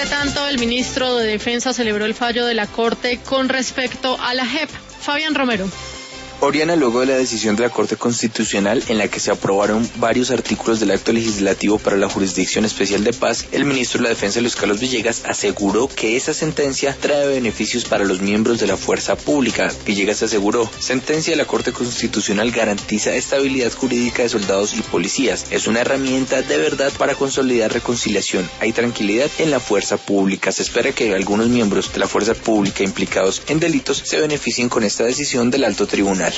Entre tanto, el ministro de Defensa celebró el fallo de la Corte con respecto a la JEP. Fabián Romero. Oriana, luego de la decisión de la Corte Constitucional en la que se aprobaron varios artículos del acto legislativo para la Jurisdicción Especial de Paz, el ministro de la Defensa, Luis Carlos Villegas, aseguró que esa sentencia trae beneficios para los miembros de la fuerza pública. Villegas aseguró: sentencia de la Corte Constitucional garantiza estabilidad jurídica de soldados y policías. Es una herramienta de verdad para consolidar reconciliación. Hay tranquilidad en la fuerza pública. Se espera que algunos miembros de la fuerza pública implicados en delitos se beneficien con esta decisión del alto tribunal.